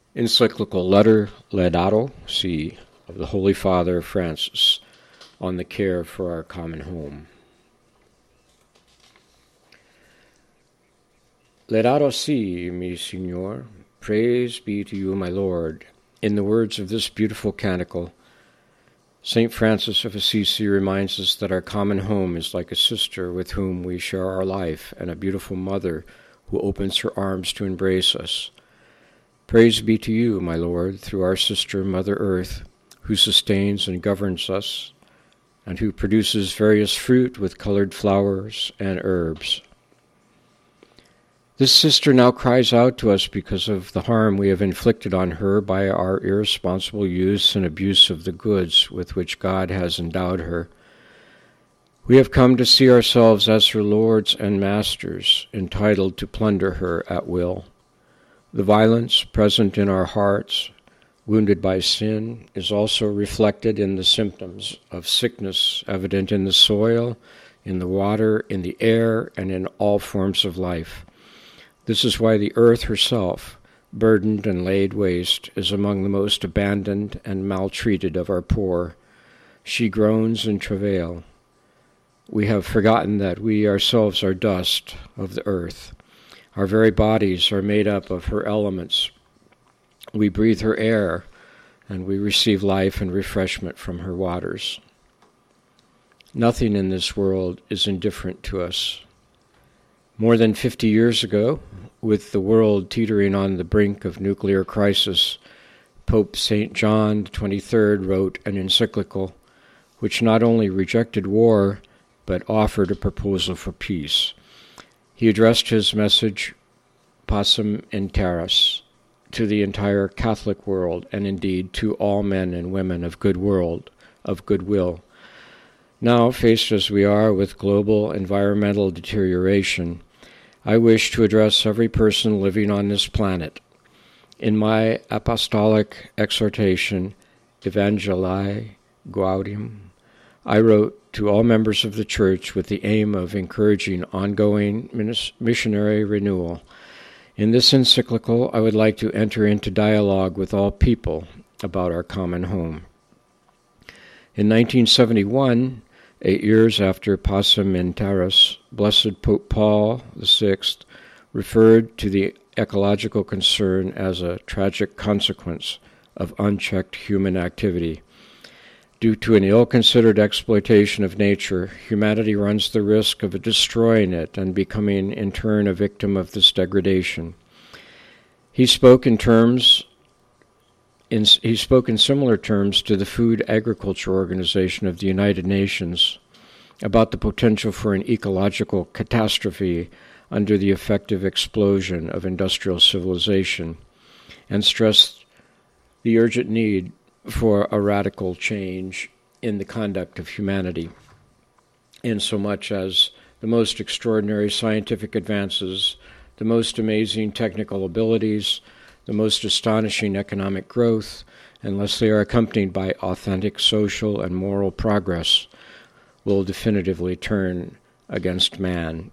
Encyclical Letter Laudato Si of the Holy Father Francis on the care for our common home. Laudato Si, mi Signor, praise be to you, my Lord. In the words of this beautiful canticle, St. Francis of Assisi reminds us that our common home is like a sister with whom we share our life and a beautiful mother who opens her arms to embrace us. Praise be to you, my Lord, through our sister Mother Earth, who sustains and governs us, and who produces various fruit with colored flowers and herbs. This sister now cries out to us because of the harm we have inflicted on her by our irresponsible use and abuse of the goods with which God has endowed her. We have come to see ourselves as her lords and masters, entitled to plunder her at will. The violence present in our hearts, wounded by sin, is also reflected in the symptoms of sickness evident in the soil, in the water, in the air, and in all forms of life. This is why the earth herself, burdened and laid waste, is among the most abandoned and maltreated of our poor. She groans in travail. We have forgotten that we ourselves are dust of the earth. Our very bodies are made up of her elements. We breathe her air, and we receive life and refreshment from her waters. Nothing in this world is indifferent to us. More than 50 years ago, with the world teetering on the brink of nuclear crisis, Pope St. John XXIII wrote an encyclical which not only rejected war, but offered a proposal for peace. He addressed his message, Pacem in Terris, to the entire Catholic world, and indeed to all men and women of goodwill. Now, faced as we are with global environmental deterioration, I wish to address every person living on this planet. In my apostolic exhortation, Evangelii Gaudium, I wrote to all members of the Church with the aim of encouraging ongoing missionary renewal. In this encyclical, I would like to enter into dialogue with all people about our common home. In 1971, 8 years after Pacem in Terris, Blessed Pope Paul VI referred to the ecological concern as a tragic consequence of unchecked human activity. Due to an ill-considered exploitation of nature, humanity runs the risk of destroying it and becoming in turn a victim of this degradation. He spoke in similar terms to the Food Agriculture Organization of the United Nations about the potential for an ecological catastrophe under the effective explosion of industrial civilization, and stressed the urgent need for a radical change in the conduct of humanity, insomuch as the most extraordinary scientific advances, the most amazing technical abilities, the most astonishing economic growth, unless they are accompanied by authentic social and moral progress, will definitively turn against man.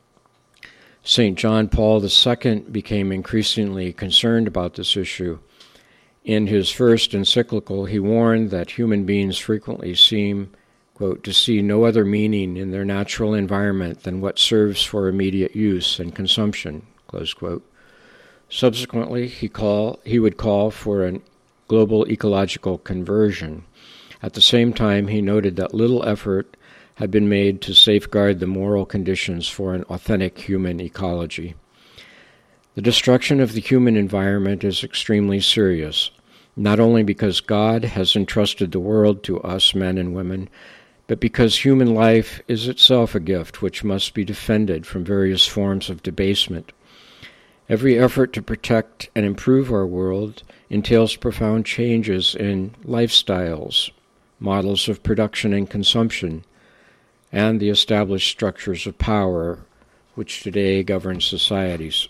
St. John Paul II became increasingly concerned about this issue. In his first encyclical, he warned that human beings frequently seem, quote, to see no other meaning in their natural environment than what serves for immediate use and consumption, close quote. Subsequently, he would call for a global ecological conversion. At the same time, he noted that little effort had been made to safeguard the moral conditions for an authentic human ecology. The destruction of the human environment is extremely serious, not only because God has entrusted the world to us men and women, but because human life is itself a gift which must be defended from various forms of debasement. Every effort to protect and improve our world entails profound changes in lifestyles, models of production and consumption, and the established structures of power which today govern societies.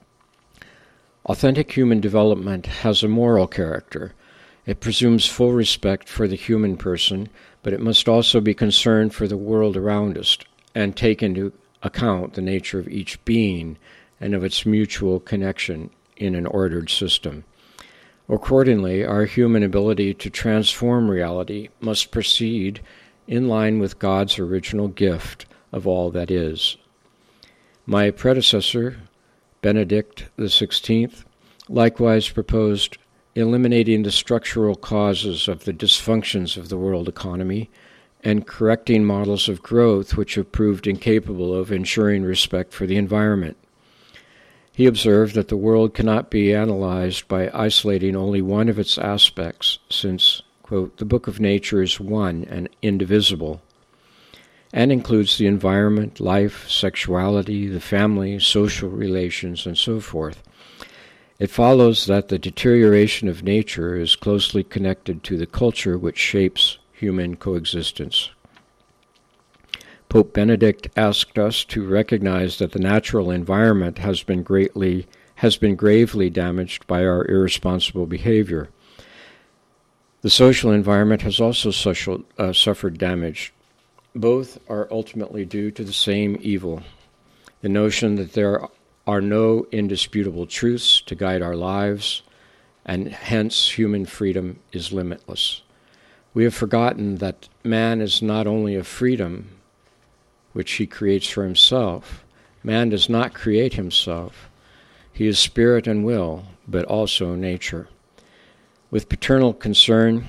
Authentic human development has a moral character. It presumes full respect for the human person, but it must also be concerned for the world around us and take into account the nature of each being and of its mutual connection in an ordered system. Accordingly, our human ability to transform reality must proceed in line with God's original gift of all that is. My predecessor, Benedict XVI, likewise proposed eliminating the structural causes of the dysfunctions of the world economy and correcting models of growth which have proved incapable of ensuring respect for the environment. He observed that the world cannot be analyzed by isolating only one of its aspects, since, quote, the book of nature is one and indivisible, and includes the environment, life, sexuality, the family, social relations, and so forth. It follows that the deterioration of nature is closely connected to the culture which shapes human coexistence. Pope Benedict asked us to recognize that the natural environment has been gravely damaged by our irresponsible behavior. The social environment has also suffered damage. Both are ultimately due to the same evil, the notion that there are no indisputable truths to guide our lives, and hence human freedom is limitless. We have forgotten that man is not only a freedom which he creates for himself. Man does not create himself. He is spirit and will, but also nature. With paternal concern,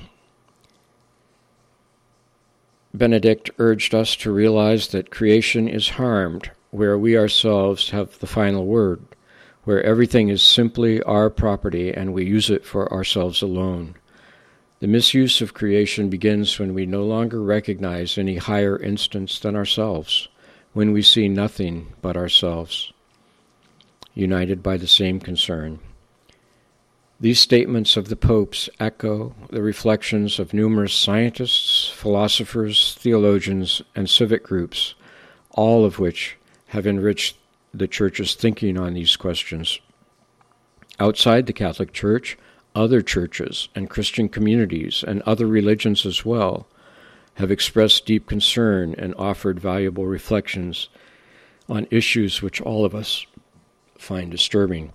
Benedict urged us to realize that creation is harmed where we ourselves have the final word, where everything is simply our property and we use it for ourselves alone. The misuse of creation begins when we no longer recognize any higher instance than ourselves, when we see nothing but ourselves, united by the same concern. These statements of the popes echo the reflections of numerous scientists, philosophers, theologians, and civic groups, all of which have enriched the Church's thinking on these questions. Outside the Catholic Church, other churches and Christian communities and other religions as well have expressed deep concern and offered valuable reflections on issues which all of us find disturbing.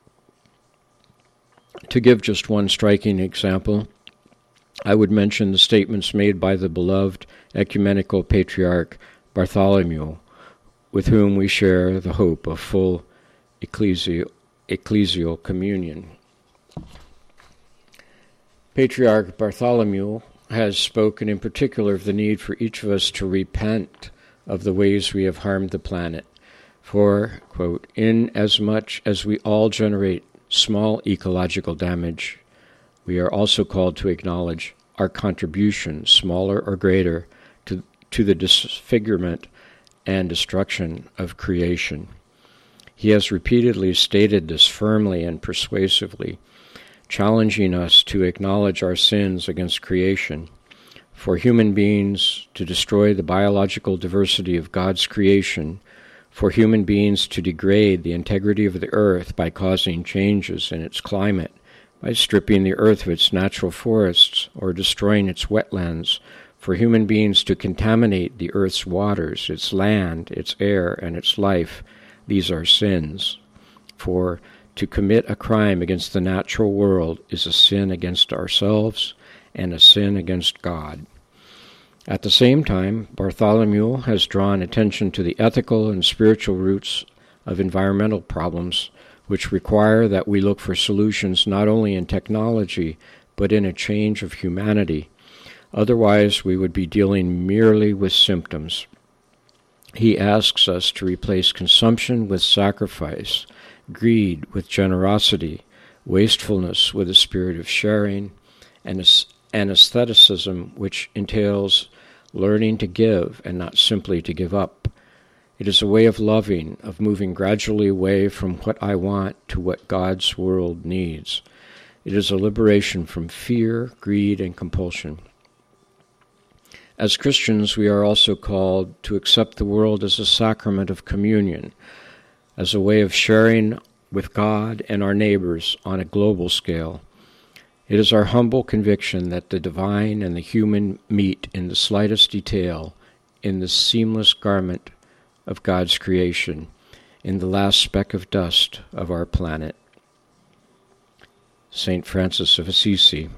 To give just one striking example, I would mention the statements made by the beloved ecumenical patriarch Bartholomew, with whom we share the hope of full ecclesial communion. Patriarch Bartholomew has spoken in particular of the need for each of us to repent of the ways we have harmed the planet. For, quote, inasmuch as we all generate small ecological damage, we are also called to acknowledge our contribution, smaller or greater, to the disfigurement and destruction of creation. He has repeatedly stated this firmly and persuasively, challenging us to acknowledge our sins against creation. For human beings to destroy the biological diversity of God's creation, for human beings to degrade the integrity of the earth by causing changes in its climate, by stripping the earth of its natural forests or destroying its wetlands, for human beings to contaminate the earth's waters, its land, its air, and its life, these are sins. For to commit a crime against the natural world is a sin against ourselves and a sin against God. At the same time, Bartholomew has drawn attention to the ethical and spiritual roots of environmental problems, which require that we look for solutions not only in technology, but in a change of humanity. Otherwise, we would be dealing merely with symptoms. He asks us to replace consumption with sacrifice, greed with generosity, wastefulness with a spirit of sharing, and aestheticism which entails learning to give and not simply to give up. It is a way of loving, of moving gradually away from what I want to what God's world needs. It is a liberation from fear, greed, and compulsion. As Christians, we are also called to accept the world as a sacrament of communion, as a way of sharing with God and our neighbors on a global scale. It is our humble conviction that the divine and the human meet in the slightest detail in the seamless garment of God's creation, in the last speck of dust of our planet. St. Francis of Assisi.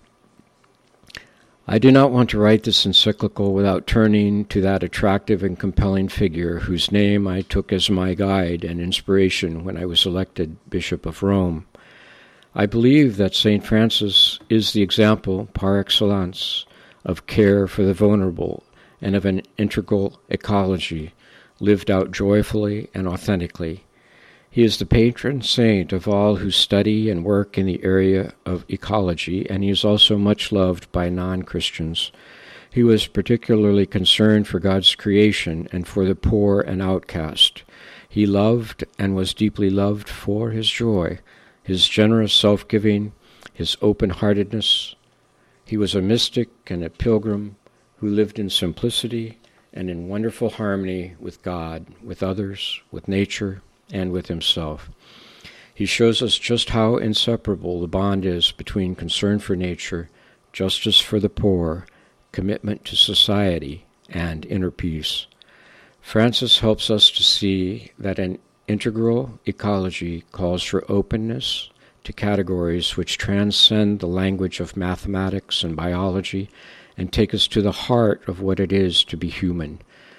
I do not want to write this encyclical without turning to that attractive and compelling figure whose name I took as my guide and inspiration when I was elected Bishop of Rome. I believe that St. Francis is the example par excellence of care for the vulnerable and of an integral ecology lived out joyfully and authentically. He is the patron saint of all who study and work in the area of ecology, and he is also much loved by non-Christians. He was particularly concerned for God's creation and for the poor and outcast. He loved and was deeply loved for his joy, his generous self-giving, his open-heartedness. He was a mystic and a pilgrim who lived in simplicity and in wonderful harmony with God, with others, with nature, and with himself. He shows us just how inseparable the bond is between concern for nature, justice for the poor, commitment to society, and inner peace. Francis helps us to see that an integral ecology calls for openness to categories which transcend the language of mathematics and biology and take us to the heart of what it is to be human.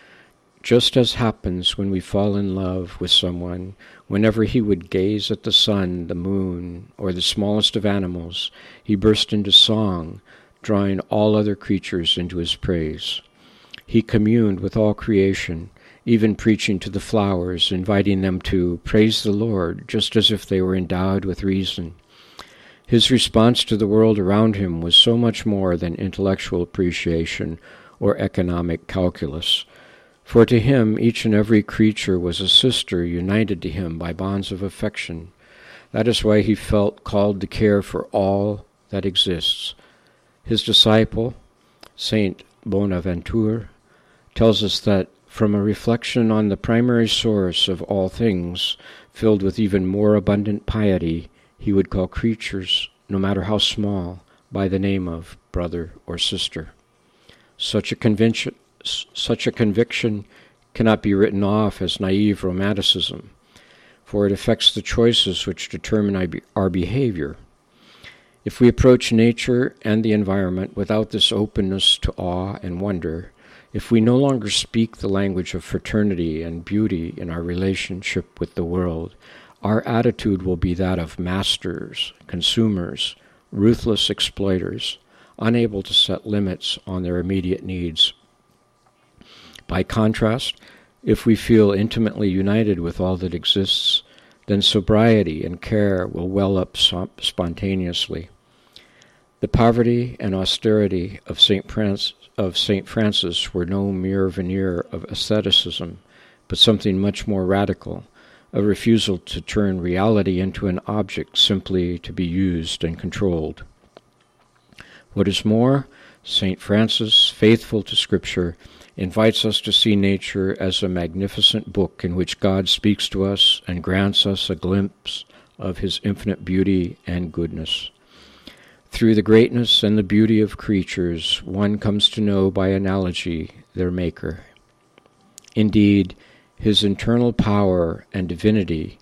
Just as happens when we fall in love with someone, whenever he would gaze at the sun, the moon, or the smallest of animals, he burst into song, drawing all other creatures into his praise. He communed with all creation, even preaching to the flowers, inviting them to praise the Lord, just as if they were endowed with reason. His response to the world around him was so much more than intellectual appreciation or economic calculus. For to him each and every creature was a sister united to him by bonds of affection. That is why he felt called to care for all that exists. His disciple, Saint Bonaventure, tells us that from a reflection on the primary source of all things, filled with even more abundant piety, he would call creatures, no matter how small, by the name of brother or sister. Such a conviction cannot be written off as naive romanticism, for it affects the choices which determine our behavior. If we approach nature and the environment without this openness to awe and wonder, if we no longer speak the language of fraternity and beauty in our relationship with the world, our attitude will be that of masters, consumers, ruthless exploiters, unable to set limits on their immediate needs. By contrast, if we feel intimately united with all that exists, then sobriety and care will well up spontaneously. The poverty and austerity of St. Francis were no mere veneer of asceticism, but something much more radical, a refusal to turn reality into an object simply to be used and controlled. What is more, St. Francis, faithful to Scripture, invites us to see nature as a magnificent book in which God speaks to us and grants us a glimpse of his infinite beauty and goodness. Through the greatness and the beauty of creatures, one comes to know by analogy their Maker. Indeed, his eternal power and divinity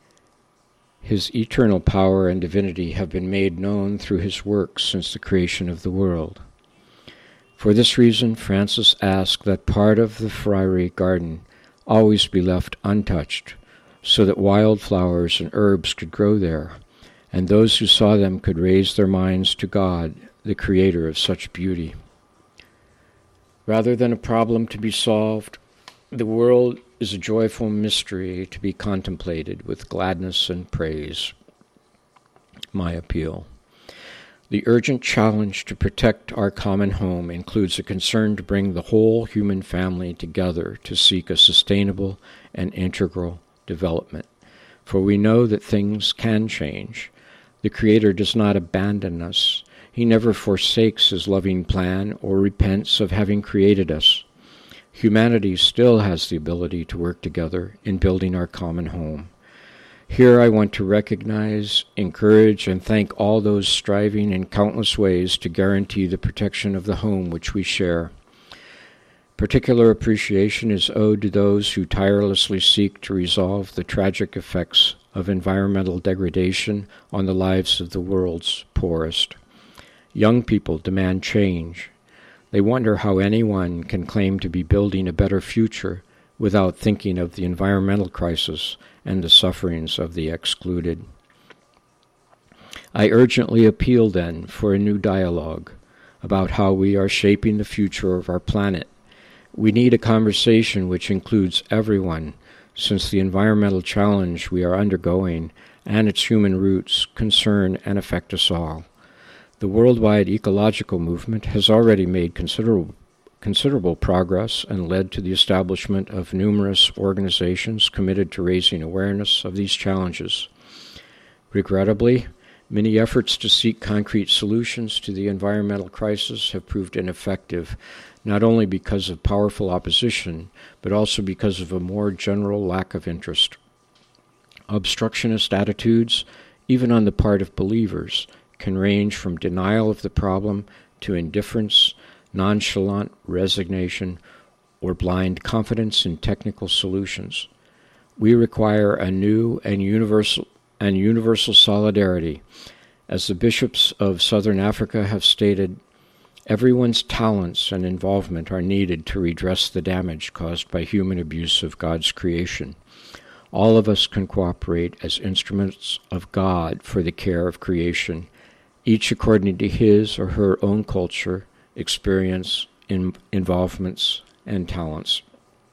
have been made known through his works since the creation of the world. For this reason, Francis asked that part of the friary garden always be left untouched, so that wild flowers and herbs could grow there, and those who saw them could raise their minds to God, the creator of such beauty. Rather than a problem to be solved, the world is a joyful mystery to be contemplated with gladness and praise. My appeal. The urgent challenge to protect our common home includes a concern to bring the whole human family together to seek a sustainable and integral development. For we know that things can change. The Creator does not abandon us. He never forsakes his loving plan or repents of having created us. Humanity still has the ability to work together in building our common home. Here I want to recognize, encourage, and thank all those striving in countless ways to guarantee the protection of the home which we share. Particular appreciation is owed to those who tirelessly seek to resolve the tragic effects of environmental degradation on the lives of the world's poorest. Young people demand change. They wonder how anyone can claim to be building a better future without thinking of the environmental crisis and the sufferings of the excluded. I urgently appeal then for a new dialogue about how we are shaping the future of our planet. We need a conversation which includes everyone, since the environmental challenge we are undergoing and its human roots concern and affect us all. The worldwide ecological movement has already made considerable progress and led to the establishment of numerous organizations committed to raising awareness of these challenges. Regrettably, many efforts to seek concrete solutions to the environmental crisis have proved ineffective, not only because of powerful opposition, but also because of a more general lack of interest. Obstructionist attitudes, even on the part of believers, can range from denial of the problem to indifference, nonchalant resignation, or blind confidence in technical solutions. We require a new and universal solidarity. As the bishops of Southern Africa have stated, everyone's talents and involvement are needed to redress the damage caused by human abuse of God's creation. All of us can cooperate as instruments of God for the care of creation, each according to his or her own culture, experience, involvements, and talents.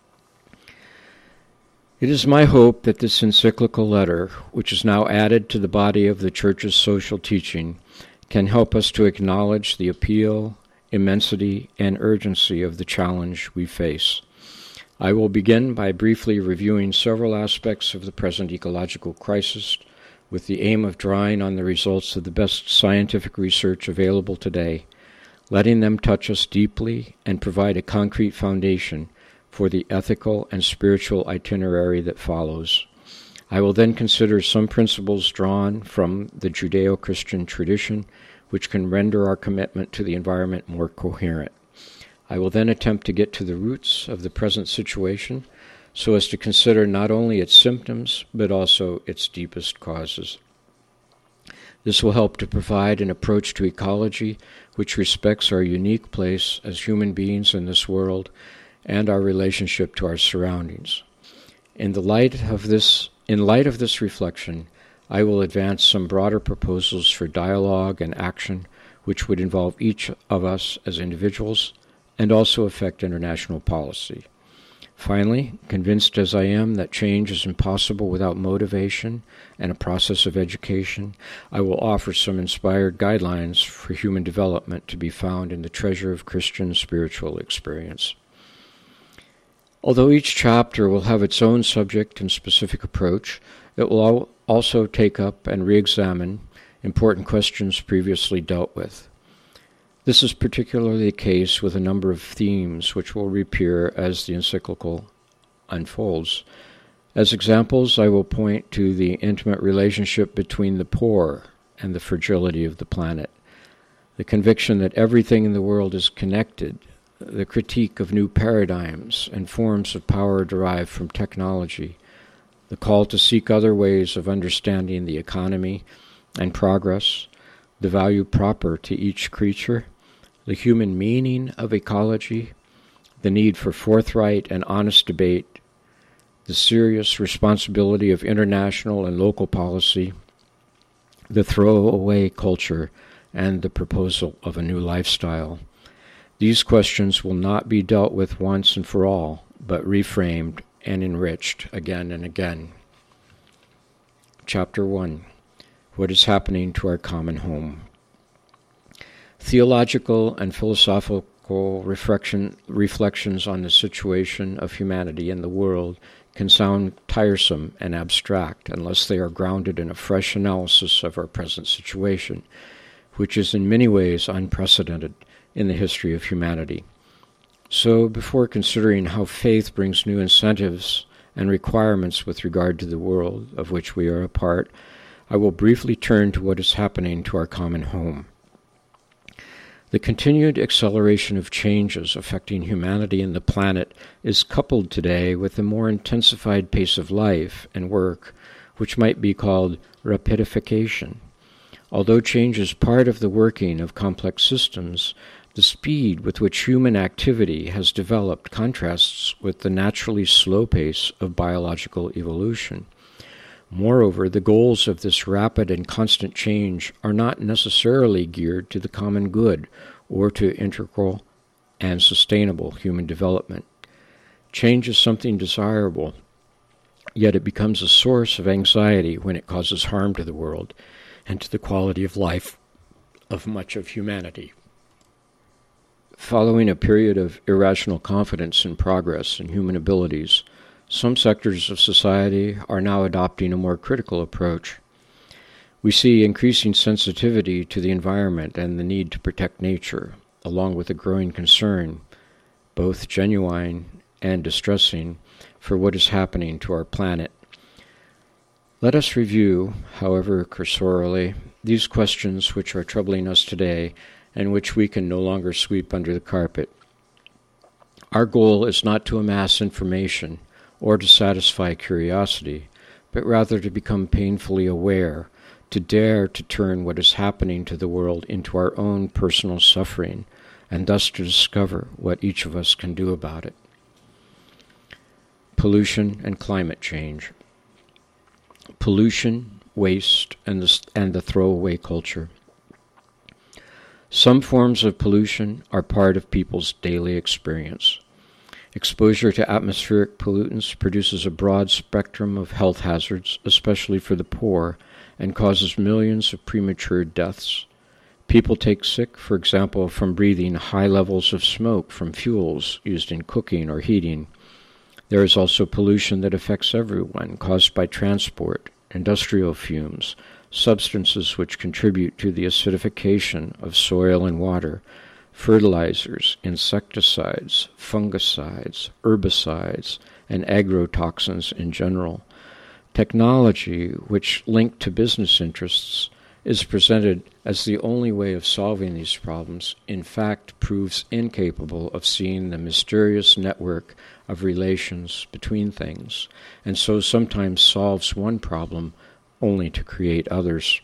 It is my hope that this encyclical letter, which is now added to the body of the Church's social teaching, can help us to acknowledge the appeal, immensity, and urgency of the challenge we face. I will begin by briefly reviewing several aspects of the present ecological crisis with the aim of drawing on the results of the best scientific research available today, letting them touch us deeply and provide a concrete foundation for the ethical and spiritual itinerary that follows. I will then consider some principles drawn from the Judeo-Christian tradition which can render our commitment to the environment more coherent. I will then attempt to get to the roots of the present situation so as to consider not only its symptoms but also its deepest causes. This will help to provide an approach to ecology which respects our unique place as human beings in this world and our relationship to our surroundings. In light of this reflection, I will advance some broader proposals for dialogue and action which would involve each of us as individuals and also affect international policy. Finally, convinced as I am that change is impossible without motivation and a process of education, I will offer some inspired guidelines for human development to be found in the treasure of Christian spiritual experience. Although each chapter will have its own subject and specific approach, it will also take up and re-examine important questions previously dealt with. This is particularly the case with a number of themes which will reappear as the encyclical unfolds. As examples, I will point to the intimate relationship between the poor and the fragility of the planet, the conviction that everything in the world is connected, the critique of new paradigms and forms of power derived from technology, the call to seek other ways of understanding the economy and progress, the value proper to each creature, the human meaning of ecology, the need for forthright and honest debate, the serious responsibility of international and local policy, the throwaway culture, and the proposal of a new lifestyle. These questions will not be dealt with once and for all, but reframed and enriched again and again. Chapter 1. What is happening to our common home? Theological and philosophical reflections on the situation of humanity in the world can sound tiresome and abstract unless they are grounded in a fresh analysis of our present situation, which is in many ways unprecedented in the history of humanity. So, before considering how faith brings new incentives and requirements with regard to the world of which we are a part, I will briefly turn to what is happening to our common home. The continued acceleration of changes affecting humanity and the planet is coupled today with a more intensified pace of life and work, which might be called rapidification. Although change is part of the working of complex systems, the speed with which human activity has developed contrasts with the naturally slow pace of biological evolution. Moreover, the goals of this rapid and constant change are not necessarily geared to the common good or to integral and sustainable human development. Change is something desirable, yet it becomes a source of anxiety when it causes harm to the world and to the quality of life of much of humanity. Following a period of irrational confidence in progress and human abilities, some sectors of society are now adopting a more critical approach. We see increasing sensitivity to the environment and the need to protect nature, along with a growing concern, both genuine and distressing, for what is happening to our planet. Let us review, however cursorily, these questions which are troubling us today and which we can no longer sweep under the carpet. Our goal is not to amass information or to satisfy curiosity, but rather to become painfully aware, to dare to turn what is happening to the world into our own personal suffering, and thus to discover what each of us can do about it. Pollution and climate change. Pollution, waste, and the throwaway culture. Some forms of pollution are part of people's daily experience. Exposure to atmospheric pollutants produces a broad spectrum of health hazards, especially for the poor, and causes millions of premature deaths. People take sick, for example, from breathing high levels of smoke from fuels used in cooking or heating. There is also pollution that affects everyone, caused by transport, industrial fumes, substances which contribute to the acidification of soil and water, fertilizers, insecticides, fungicides, herbicides, and agrotoxins in general. Technology, which linked to business interests, is presented as the only way of solving these problems, in fact proves incapable of seeing the mysterious network of relations between things, and so sometimes solves one problem only to create others.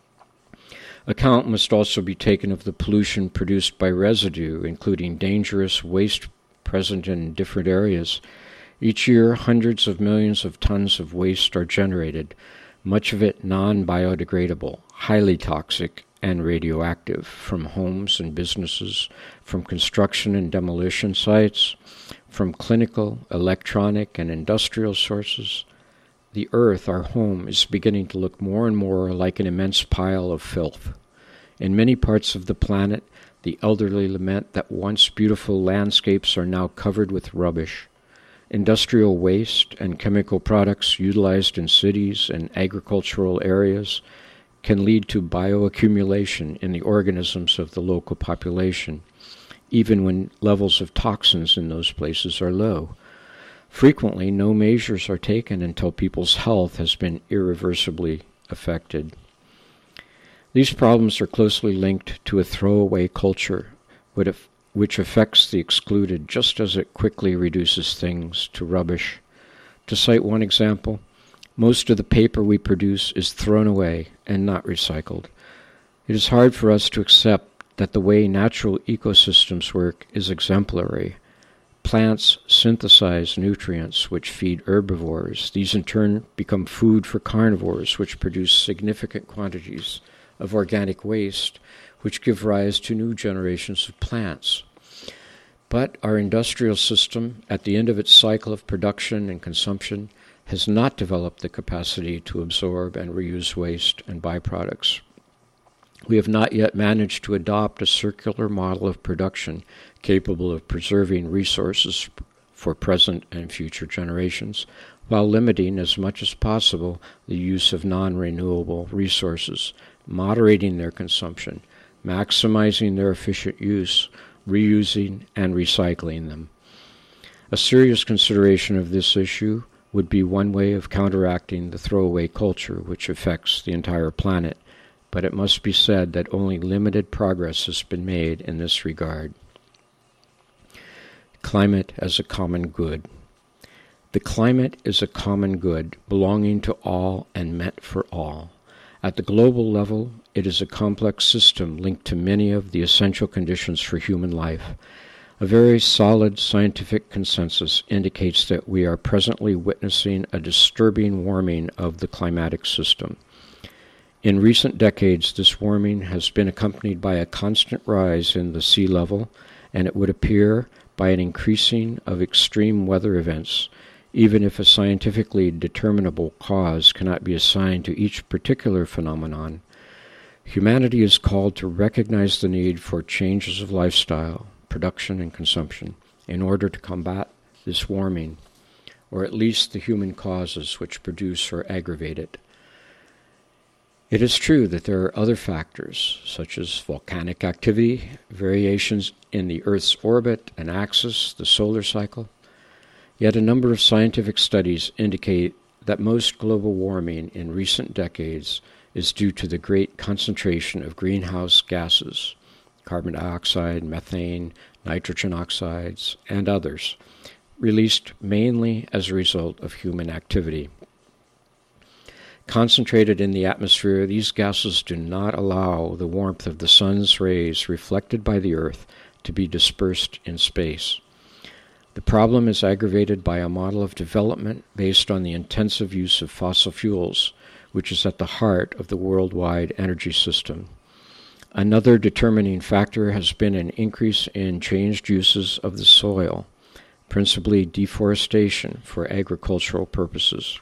Account must also be taken of the pollution produced by residue, including dangerous waste present in different areas. Each year, hundreds of millions of tons of waste are generated, much of it non-biodegradable, highly toxic, and radioactive, from homes and businesses, from construction and demolition sites, from clinical, electronic, and industrial sources. The earth, our home, is beginning to look more and more like an immense pile of filth. In many parts of the planet, the elderly lament that once beautiful landscapes are now covered with rubbish. Industrial waste and chemical products utilized in cities and agricultural areas can lead to bioaccumulation in the organisms of the local population, even when levels of toxins in those places are low. Frequently, no measures are taken until people's health has been irreversibly affected. These problems are closely linked to a throwaway culture, which affects the excluded just as it quickly reduces things to rubbish. To cite one example, most of the paper we produce is thrown away and not recycled. It is hard for us to accept that the way natural ecosystems work is exemplary. Plants synthesize nutrients which feed herbivores. These in turn become food for carnivores, which produce significant quantities of organic waste, which give rise to new generations of plants. But our industrial system, at the end of its cycle of production and consumption, has not developed the capacity to absorb and reuse waste and byproducts. We have not yet managed to adopt a circular model of production capable of preserving resources for present and future generations, while limiting as much as possible the use of non-renewable resources, moderating their consumption, maximizing their efficient use, reusing and recycling them. A serious consideration of this issue would be one way of counteracting the throwaway culture which affects the entire planet, but it must be said that only limited progress has been made in this regard. Climate as a common good. The climate is a common good, belonging to all and meant for all. At the global level, it is a complex system linked to many of the essential conditions for human life. A very solid scientific consensus indicates that we are presently witnessing a disturbing warming of the climatic system. In recent decades, this warming has been accompanied by a constant rise in the sea level, and it would appear by an increasing of extreme weather events, even if a scientifically determinable cause cannot be assigned to each particular phenomenon. Humanity is called to recognize the need for changes of lifestyle, production, and consumption in order to combat this warming, or at least the human causes which produce or aggravate it. It is true that there are other factors, such as volcanic activity, variations in the Earth's orbit and axis, the solar cycle. Yet a number of scientific studies indicate that most global warming in recent decades is due to the great concentration of greenhouse gases, carbon dioxide, methane, nitrogen oxides, and others, released mainly as a result of human activity. Concentrated in the atmosphere, these gases do not allow the warmth of the sun's rays reflected by the Earth to be dispersed in space. The problem is aggravated by a model of development based on the intensive use of fossil fuels, which is at the heart of the worldwide energy system. Another determining factor has been an increase in changed uses of the soil, principally deforestation for agricultural purposes.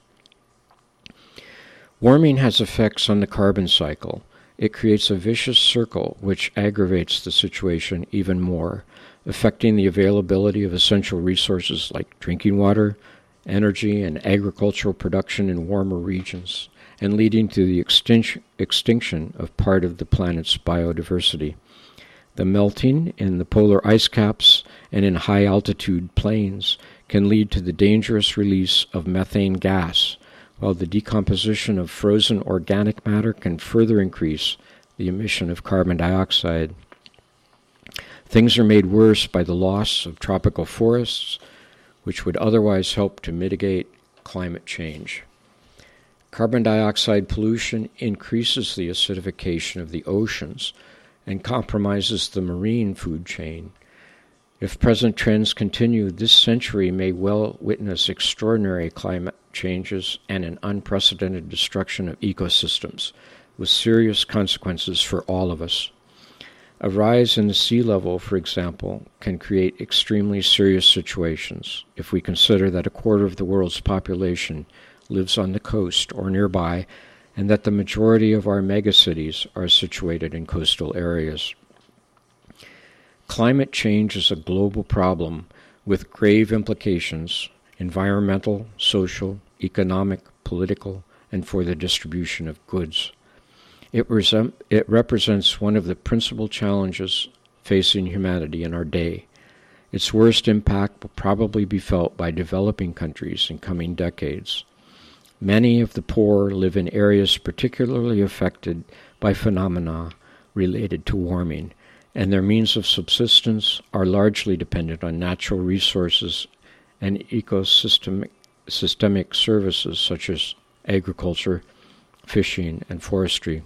Warming has effects on the carbon cycle. It creates a vicious circle which aggravates the situation even more, affecting the availability of essential resources like drinking water, energy, and agricultural production in warmer regions, and leading to the extinction of part of the planet's biodiversity. The melting in the polar ice caps and in high-altitude plains can lead to the dangerous release of methane gas, while the decomposition of frozen organic matter can further increase the emission of carbon dioxide. Things are made worse by the loss of tropical forests, which would otherwise help to mitigate climate change. Carbon dioxide pollution increases the acidification of the oceans and compromises the marine food chain. If present trends continue, this century may well witness extraordinary climate changes and an unprecedented destruction of ecosystems, with serious consequences for all of us. A rise in the sea level, for example, can create extremely serious situations if we consider that a quarter of the world's population lives on the coast or nearby, and that the majority of our megacities are situated in coastal areas. Climate change is a global problem with grave implications, environmental, social, economic, political, and for the distribution of goods. It represents one of the principal challenges facing humanity in our day. Its worst impact will probably be felt by developing countries in coming decades. Many of the poor live in areas particularly affected by phenomena related to warming, and their means of subsistence are largely dependent on natural resources and ecosystemic services such as agriculture, fishing, and forestry.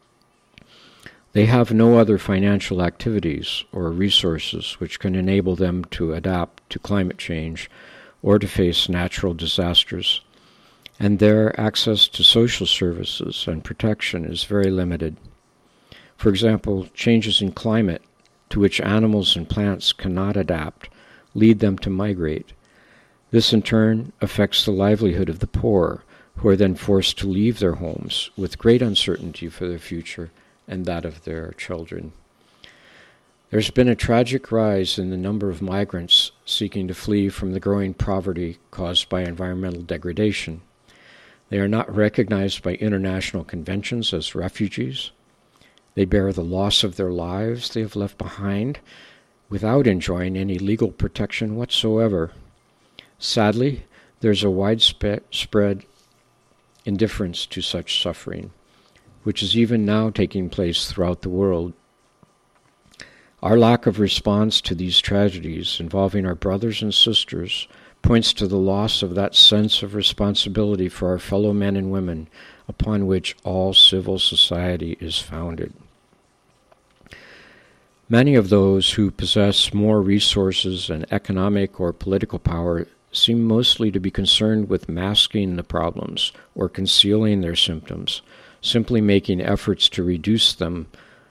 They have no other financial activities or resources which can enable them to adapt to climate change or to face natural disasters, and their access to social services and protection is very limited. For example, changes in climate to which animals and plants cannot adapt lead them to migrate. This in turn affects the livelihood of the poor, who are then forced to leave their homes with great uncertainty for their future and that of their children. There's been a tragic rise in the number of migrants seeking to flee from the growing poverty caused by environmental degradation. They are not recognized by international conventions as refugees. They bear the loss of their lives they have left behind without enjoying any legal protection whatsoever. Sadly, there's a widespread indifference to such suffering, which is even now taking place throughout the world. Our lack of response to these tragedies involving our brothers and sisters points to the loss of that sense of responsibility for our fellow men and women upon which all civil society is founded. Many of those who possess more resources and economic or political power seem mostly to be concerned with masking the problems or concealing their symptoms, simply making efforts to reduce some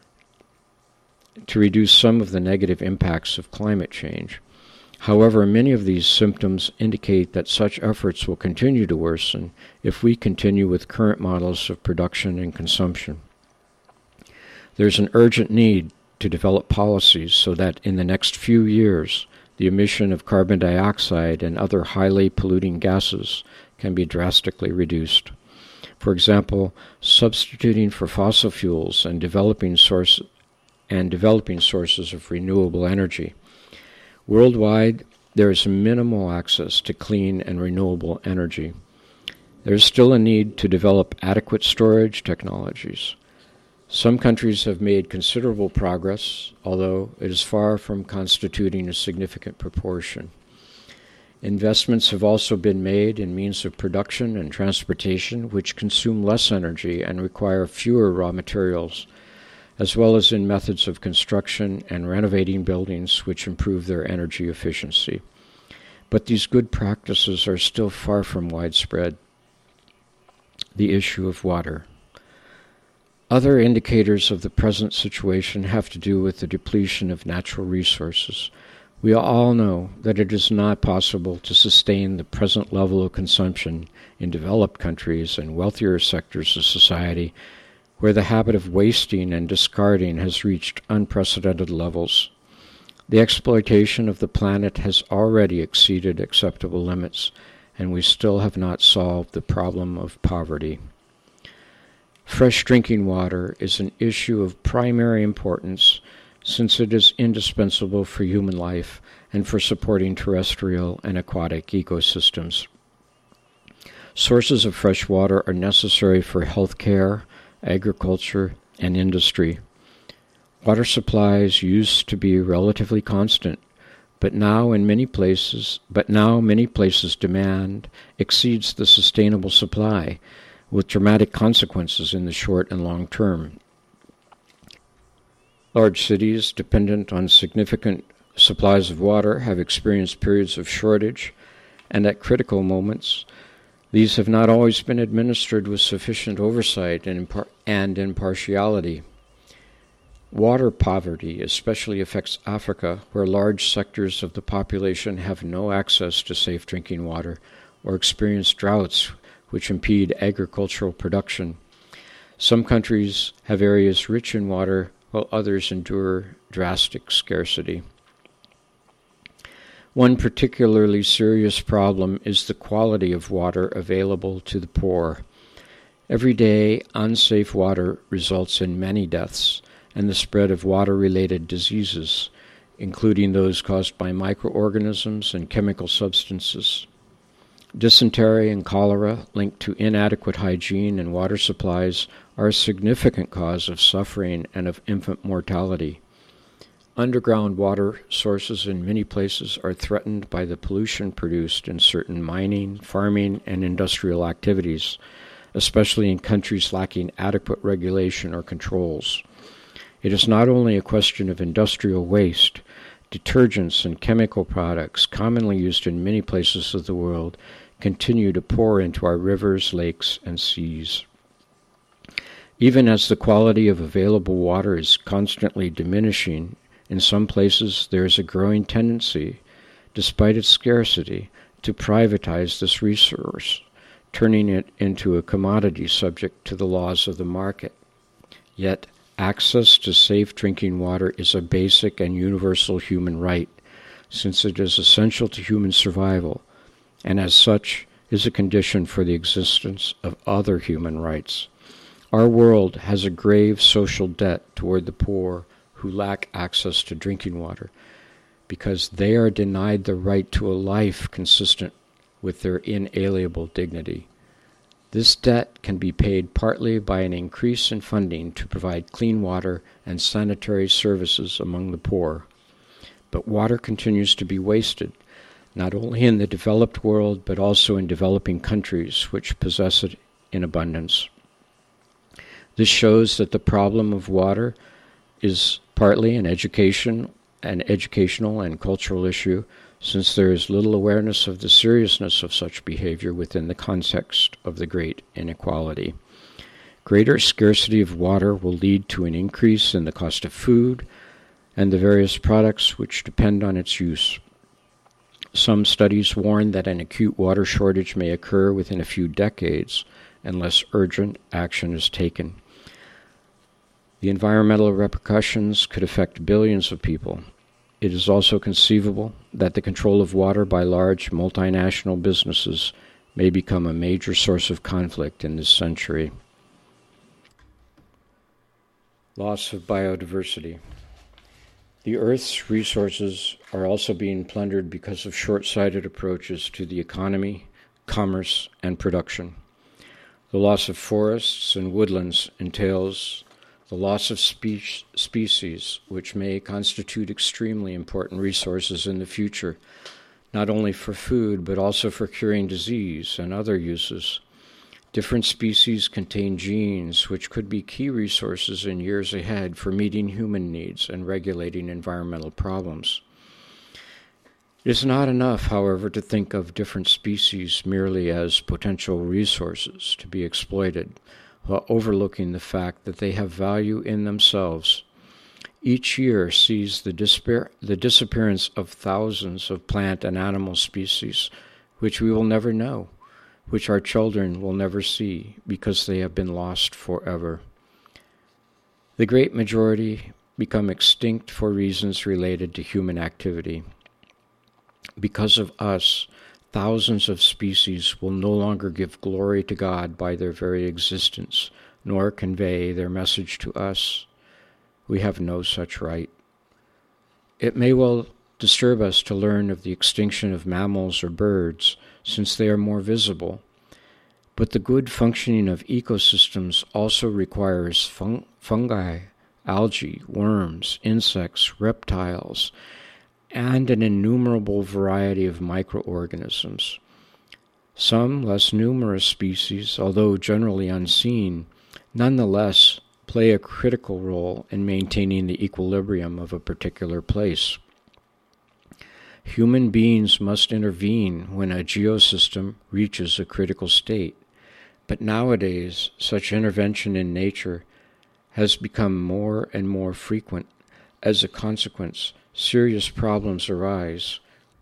of the negative impacts of climate change. However, many of these symptoms indicate that such efforts will continue to worsen if we continue with current models of production and consumption. There's an urgent need to develop policies so that in the next few years, the emission of carbon dioxide and other highly polluting gases can be drastically reduced. For example, substituting for fossil fuels and developing sources of renewable energy. Worldwide, there is minimal access to clean and renewable energy. There is still a need to develop adequate storage technologies. Some countries have made considerable progress, although it is far from constituting a significant proportion. Investments have also been made in means of production and transportation which consume less energy and require fewer raw materials, as well as in methods of construction and renovating buildings which improve their energy efficiency. But these good practices are still far from widespread. The issue of water. Other indicators of the present situation have to do with the depletion of natural resources. We all know that it is not possible to sustain the present level of consumption in developed countries and wealthier sectors of society where the habit of wasting and discarding has reached unprecedented levels. The exploitation of the planet has already exceeded acceptable limits, and we still have not solved the problem of poverty. Fresh drinking water is an issue of primary importance since it is indispensable for human life and for supporting terrestrial and aquatic ecosystems. Sources of fresh water are necessary for health care, agriculture, and industry. Water supplies used to be relatively constant, but now many places demand exceeds the sustainable supply, with dramatic consequences in the short and long term. Large cities dependent on significant supplies of water have experienced periods of shortage, and at critical moments, these have not always been administered with sufficient oversight and impartiality. Water poverty especially affects Africa, where large sectors of the population have no access to safe drinking water or experience droughts which impede agricultural production. Some countries have areas rich in water, while others endure drastic scarcity. One particularly serious problem is the quality of water available to the poor. Every day, unsafe water results in many deaths and the spread of water-related diseases, including those caused by microorganisms and chemical substances. Dysentery and cholera, linked to inadequate hygiene and water supplies, are a significant cause of suffering and of infant mortality. Underground water sources in many places are threatened by the pollution produced in certain mining, farming, and industrial activities, especially in countries lacking adequate regulation or controls. It is not only a question of industrial waste. Detergents and chemical products commonly used in many places of the world continue to pour into our rivers, lakes, and seas. Even as the quality of available water is constantly diminishing, in some places there is a growing tendency, despite its scarcity, to privatize this resource, turning it into a commodity subject to the laws of the market. Yet, access to safe drinking water is a basic and universal human right, since it is essential to human survival, and as such is a condition for the existence of other human rights. Our world has a grave social debt toward the poor who lack access to drinking water, because they are denied the right to a life consistent with their inalienable dignity. This debt can be paid partly by an increase in funding to provide clean water and sanitary services among the poor. But water continues to be wasted. not only in the developed world, but also in developing countries which possess it in abundance. This shows that the problem of water is partly an educational and cultural issue, since there is little awareness of the seriousness of such behavior within the context of the great inequality. Greater scarcity of water will lead to an increase in the cost of food and the various products which depend on its use. Some studies warn that an acute water shortage may occur within a few decades unless urgent action is taken. The environmental repercussions could affect billions of people. It is also conceivable that the control of water by large multinational businesses may become a major source of conflict in this century. Loss of biodiversity. The Earth's resources are also being plundered because of short-sighted approaches to the economy, commerce, and production. The loss of forests and woodlands entails the loss of species, which may constitute extremely important resources in the future, not only for food, but also for curing disease and other uses. Different species contain genes which could be key resources in years ahead for meeting human needs and regulating environmental problems. It is not enough, however, to think of different species merely as potential resources to be exploited, while overlooking the fact that they have value in themselves. Each year sees the disappearance of thousands of plant and animal species, which we will never know, which our children will never see, because they have been lost forever. The great majority become extinct for reasons related to human activity. Because of us, thousands of species will no longer give glory to God by their very existence, nor convey their message to us. We have no such right. It may well disturb us to learn of the extinction of mammals or birds, since they are more visible. But the good functioning of ecosystems also requires fungi, algae, worms, insects, reptiles, and an innumerable variety of microorganisms. Some less numerous species, although generally unseen, nonetheless play a critical role in maintaining the equilibrium of a particular place. Human beings must intervene when a geosystem reaches a critical state, but nowadays such intervention in nature has become more and more frequent. As a consequence, serious problems arise,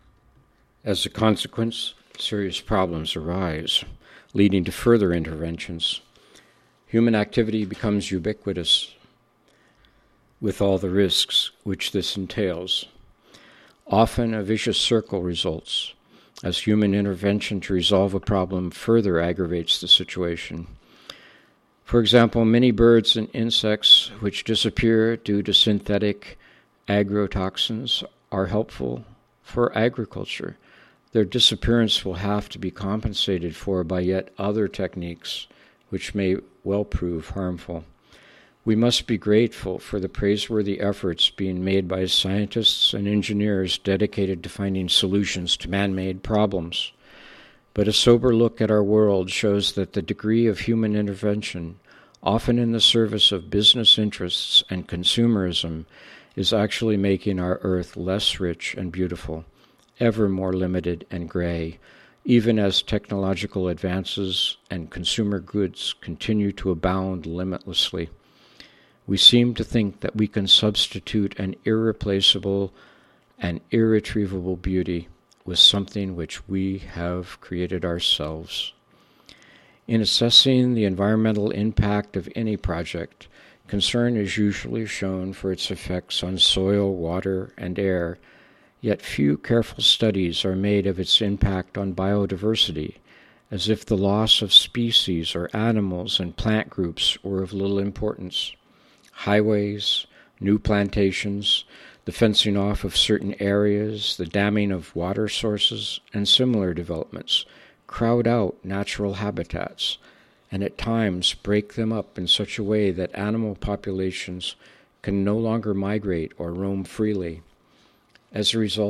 leading to further interventions. Human activity becomes ubiquitous, with all the risks which this entails. Often a vicious circle results, as human intervention to resolve a problem further aggravates the situation. For example, many birds and insects which disappear due to synthetic agrotoxins are helpful for agriculture. Their disappearance will have to be compensated for by yet other techniques which may well prove harmful. We must be grateful for the praiseworthy efforts being made by scientists and engineers dedicated to finding solutions to man-made problems. But a sober look at our world shows that the degree of human intervention, often in the service of business interests and consumerism, is actually making our earth less rich and beautiful, ever more limited and gray, even as technological advances and consumer goods continue to abound limitlessly. We seem to think that we can substitute an irreplaceable and irretrievable beauty with something which we have created ourselves. In assessing the environmental impact of any project, concern is usually shown for its effects on soil, water, and air, yet few careful studies are made of its impact on biodiversity, as if the loss of species or animals and plant groups were of little importance. Highways, new plantations, the fencing off of certain areas, the damming of water sources, and similar developments crowd out natural habitats, and at times break them up in such a way that animal populations can no longer migrate or roam freely. As a result,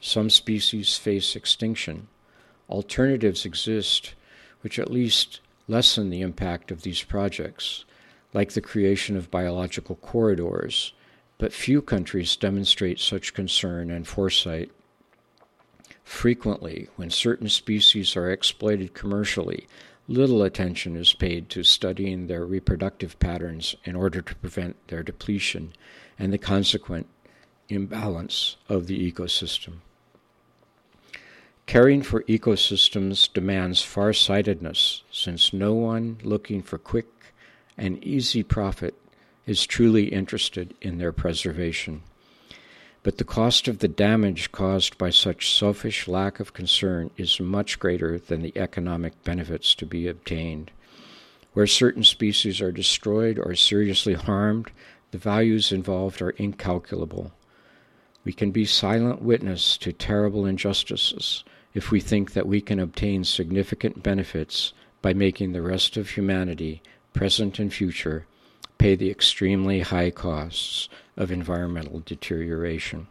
Some species face extinction. Alternatives exist which at least lessen the impact of these projects, like the creation of biological corridors, but few countries demonstrate such concern and foresight. Frequently, when certain species are exploited commercially, little attention is paid to studying their reproductive patterns in order to prevent their depletion and the consequent imbalance of the ecosystem. Caring for ecosystems demands far-sightedness, since no one looking for quick and easy profit is truly interested in their preservation. But the cost of the damage caused by such selfish lack of concern is much greater than the economic benefits to be obtained. Where certain species are destroyed or seriously harmed, the values involved are incalculable. We can be silent witness to terrible injustices if we think that we can obtain significant benefits by making the rest of humanity, present and future, pay the extremely high costs of environmental deterioration.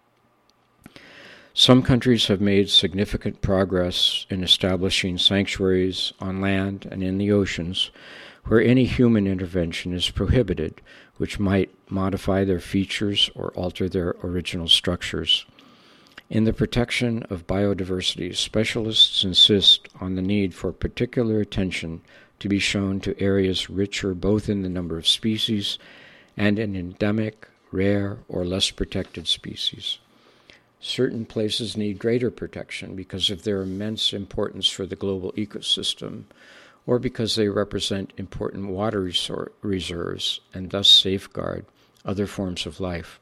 Some countries have made significant progress in establishing sanctuaries on land and in the oceans where any human intervention is prohibited, which might modify their features or alter their original structures. In the protection of biodiversity, specialists insist on the need for particular attention to be shown to areas richer both in the number of species and in endemic, rare, or less protected species. Certain places need greater protection because of their immense importance for the global ecosystem, or because they represent important water reserves and thus safeguard other forms of life.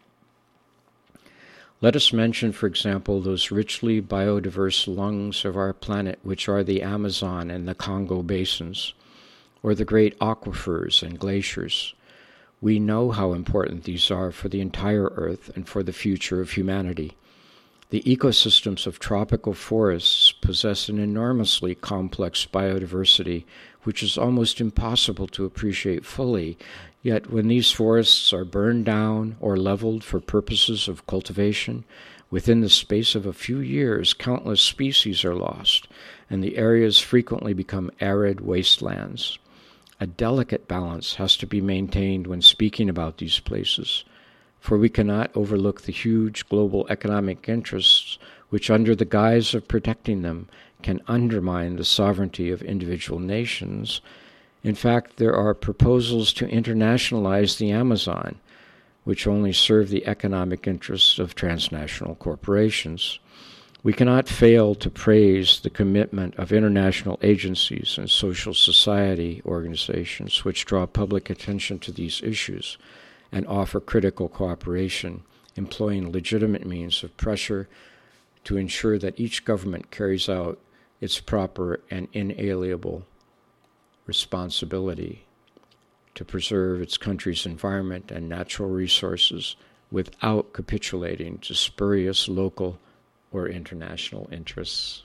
Let us mention, for example, those richly biodiverse lungs of our planet, which are the Amazon and the Congo basins, or the great aquifers and glaciers. We know how important these are for the entire Earth and for the future of humanity. The ecosystems of tropical forests possess an enormously complex biodiversity, which is almost impossible to appreciate fully. Yet when these forests are burned down or leveled for purposes of cultivation, within the space of a few years, countless species are lost, and the areas frequently become arid wastelands. A delicate balance has to be maintained when speaking about these places, for we cannot overlook the huge global economic interests which, under the guise of protecting them, can undermine the sovereignty of individual nations. In fact, there are proposals to internationalize the Amazon, which only serve the economic interests of transnational corporations. We cannot fail to praise the commitment of international agencies and social society organizations which draw public attention to these issues and offer critical cooperation, employing legitimate means of pressure to ensure that each government carries out its proper and inalienable responsibility to preserve its country's environment and natural resources without capitulating to spurious local or international interests.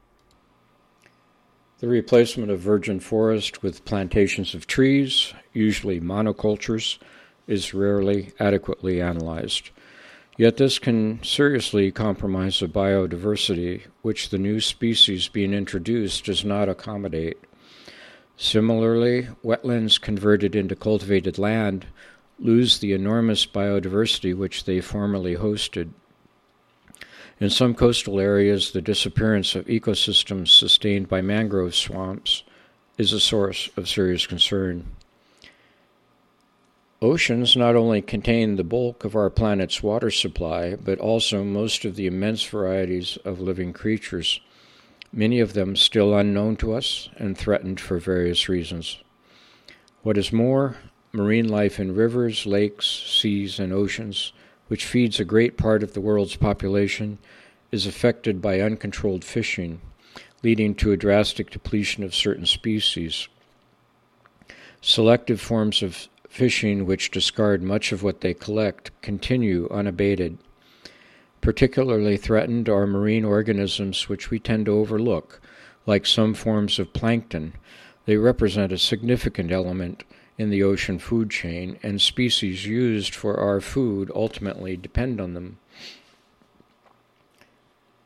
The replacement of virgin forest with plantations of trees, usually monocultures, is rarely adequately analyzed. Yet this can seriously compromise the biodiversity which the new species being introduced does not accommodate. Similarly, wetlands converted into cultivated land lose the enormous biodiversity which they formerly hosted. In some coastal areas, the disappearance of ecosystems sustained by mangrove swamps is a source of serious concern. Oceans not only contain the bulk of our planet's water supply, but also most of the immense varieties of living creatures, many of them still unknown to us and threatened for various reasons. What is more, marine life in rivers, lakes, seas, and oceans, which feeds a great part of the world's population, is affected by uncontrolled fishing, leading to a drastic depletion of certain species. Selective forms of fishing which discard much of what they collect continue unabated. Particularly threatened are marine organisms which we tend to overlook, like some forms of plankton. They represent a significant element in the ocean food chain, and species used for our food ultimately depend on them.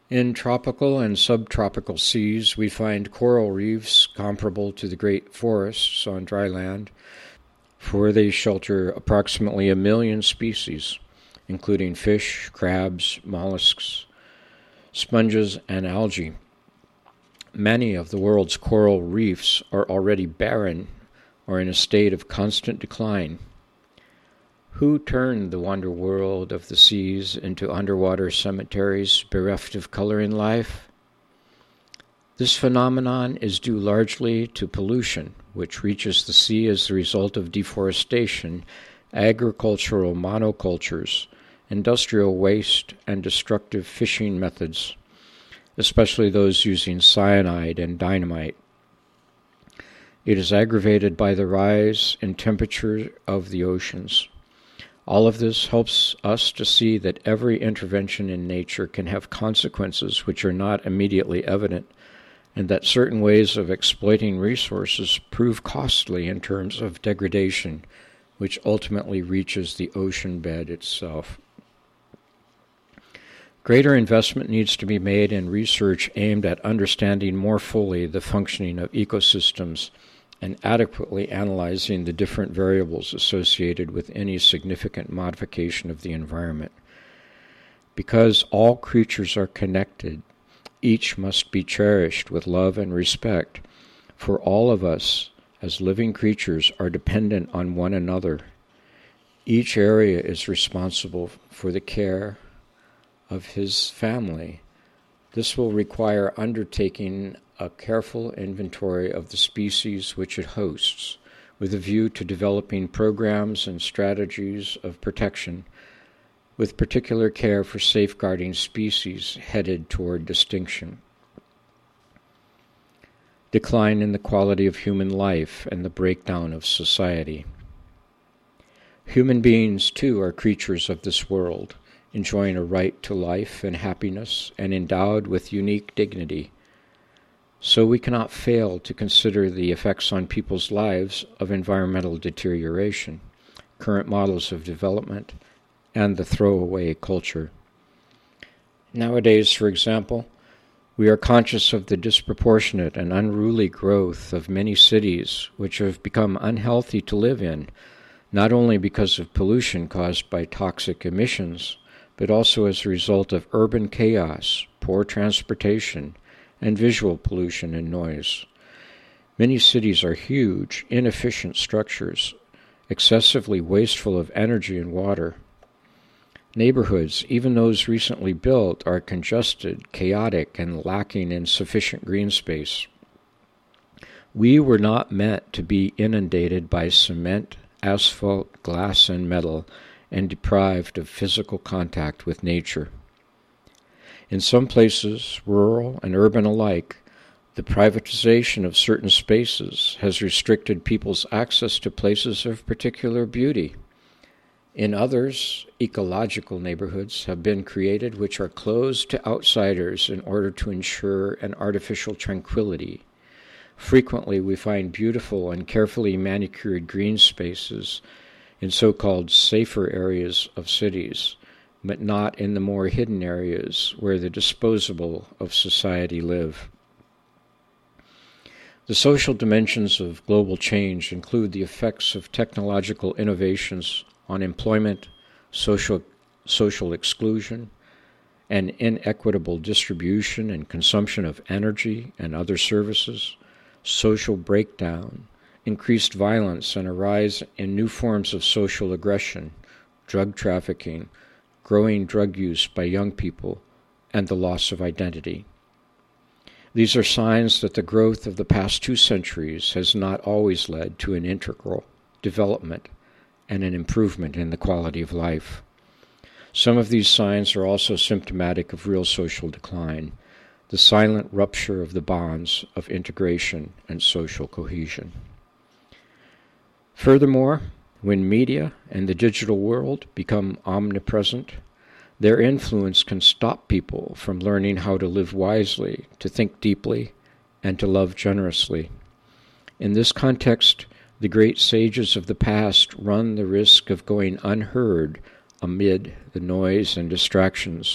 In tropical and subtropical seas, we find coral reefs comparable to the great forests on dry land, for they shelter approximately 1 million species, including fish, crabs, mollusks, sponges, and algae. Many of the world's coral reefs are already barren or in a state of constant decline. Who turned the wonder world of the seas into underwater cemeteries bereft of color and life? This phenomenon is due largely to pollution, which reaches the sea as the result of deforestation, agricultural monocultures, industrial waste, and destructive fishing methods, especially those using cyanide and dynamite. It is aggravated by the rise in temperature of the oceans. All of this helps us to see that every intervention in nature can have consequences which are not immediately evident, and that certain ways of exploiting resources prove costly in terms of degradation, which ultimately reaches the ocean bed itself. Greater investment needs to be made in research aimed at understanding more fully the functioning of ecosystems and adequately analyzing the different variables associated with any significant modification of the environment. Because all creatures are connected, each must be cherished with love and respect, for all of us, as living creatures, are dependent on one another. Each area is responsible for the care of his family. This will require undertaking a careful inventory of the species which it hosts, with a view to developing programs and strategies of protection, with particular care for safeguarding species headed toward extinction. Decline in the quality of human life and the breakdown of society. Human beings, too, are creatures of this world, enjoying a right to life and happiness and endowed with unique dignity. So we cannot fail to consider the effects on people's lives of environmental deterioration, current models of development, and the throwaway culture. Nowadays, for example, we are conscious of the disproportionate and unruly growth of many cities which have become unhealthy to live in, not only because of pollution caused by toxic emissions, but also as a result of urban chaos, poor transportation, and visual pollution and noise. Many cities are huge, inefficient structures, excessively wasteful of energy and water. Neighborhoods, even those recently built, are congested, chaotic, and lacking in sufficient green space. We were not meant to be inundated by cement, asphalt, glass, and metal, and deprived of physical contact with nature. In some places, rural and urban alike, the privatization of certain spaces has restricted people's access to places of particular beauty. In others, ecological neighborhoods have been created which are closed to outsiders in order to ensure an artificial tranquility. Frequently, we find beautiful and carefully manicured green spaces in so-called safer areas of cities, but not in the more hidden areas where the disposable of society live. The social dimensions of global change include the effects of technological innovations on employment, social exclusion, and inequitable distribution and consumption of energy and other services, social breakdown, increased violence, and a rise in new forms of social aggression, drug trafficking, growing drug use by young people, and the loss of identity. These are signs that the growth of the past 2 centuries has not always led to an integral development and an improvement in the quality of life. Some of these signs are also symptomatic of real social decline, the silent rupture of the bonds of integration and social cohesion. Furthermore, when media and the digital world become omnipresent, their influence can stop people from learning how to live wisely, to think deeply, and to love generously. In this context, the great sages of the past run the risk of going unheard amid the noise and distractions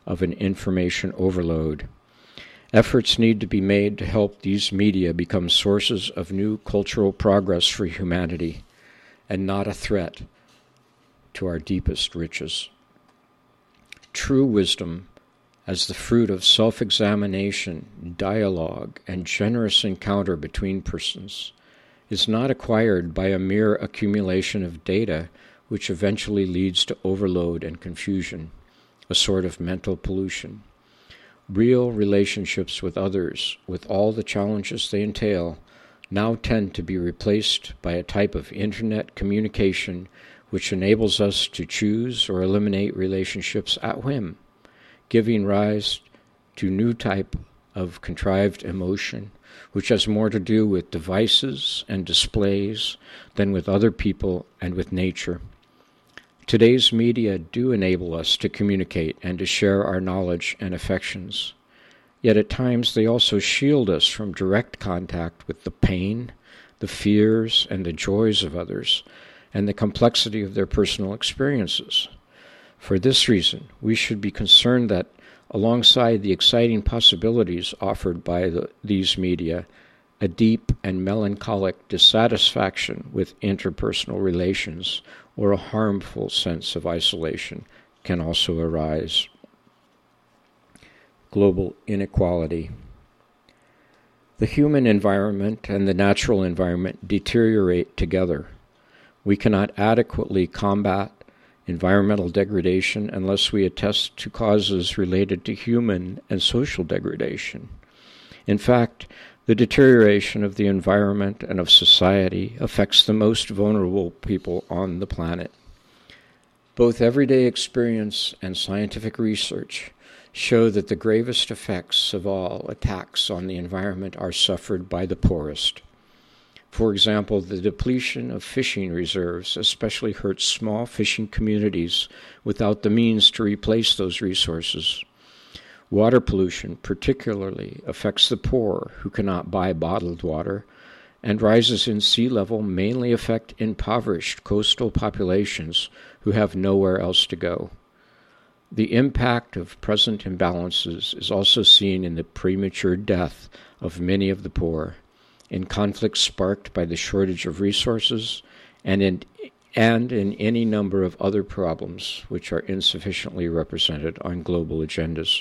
of an information overload. Efforts need to be made to help these media become sources of new cultural progress for humanity, and not a threat to our deepest riches. True wisdom, as the fruit of self-examination, dialogue, and generous encounter between persons, is not acquired by a mere accumulation of data which eventually leads to overload and confusion, a sort of mental pollution. Real relationships with others, with all the challenges they entail, now tend to be replaced by a type of internet communication which enables us to choose or eliminate relationships at whim, giving rise to new type of contrived emotion, which has more to do with devices and displays than with other people and with nature. Today's media do enable us to communicate and to share our knowledge and affections. Yet at times they also shield us from direct contact with the pain, the fears, and the joys of others, and the complexity of their personal experiences. For this reason, we should be concerned that, alongside the exciting possibilities offered by these media, a deep and melancholic dissatisfaction with interpersonal relations or a harmful sense of isolation can also arise. Global inequality. The human environment and the natural environment deteriorate together. We cannot adequately combat environmental degradation unless we attest to causes related to human and social degradation. In fact, the deterioration of the environment and of society affects the most vulnerable people on the planet. Both everyday experience and scientific research show that the gravest effects of all attacks on the environment are suffered by the poorest. For example, the depletion of fishing reserves especially hurts small fishing communities without the means to replace those resources. Water pollution particularly affects the poor who cannot buy bottled water, and rises in sea level mainly affect impoverished coastal populations who have nowhere else to go. The impact of present imbalances is also seen in the premature death of many of the poor, in conflicts sparked by the shortage of resources, and in any number of other problems which are insufficiently represented on global agendas.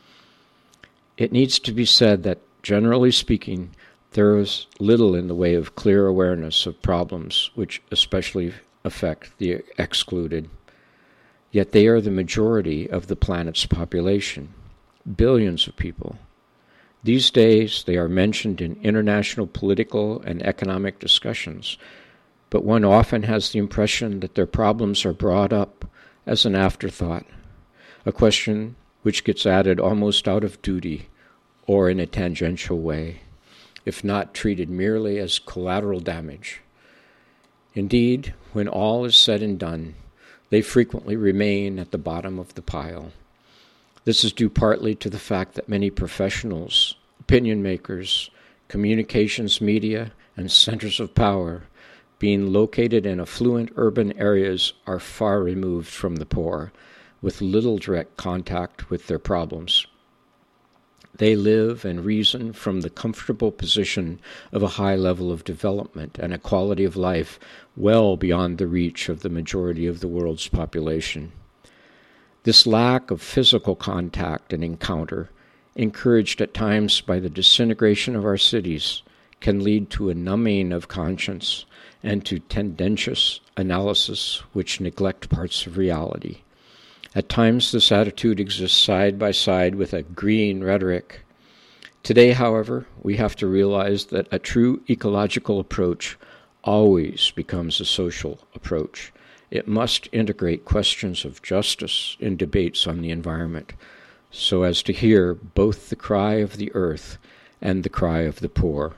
It needs to be said that, generally speaking, there is little in the way of clear awareness of problems which especially affect the excluded. Yet they are the majority of the planet's population, billions of people. These days they are mentioned in international political and economic discussions, but one often has the impression that their problems are brought up as an afterthought, a question which gets added almost out of duty or in a tangential way, if not treated merely as collateral damage. Indeed, when all is said and done, they frequently remain at the bottom of the pile. This is due partly to the fact that many professionals, opinion makers, communications media, and centers of power, being located in affluent urban areas, are far removed from the poor, with little direct contact with their problems. They live and reason from the comfortable position of a high level of development and a quality of life well beyond the reach of the majority of the world's population. This lack of physical contact and encounter, encouraged at times by the disintegration of our cities, can lead to a numbing of conscience and to tendentious analysis which neglect parts of reality. At times this attitude exists side by side with a green rhetoric. Today, however, we have to realize that a true ecological approach always becomes a social approach. It must integrate questions of justice in debates on the environment, so as to hear both the cry of the earth and the cry of the poor.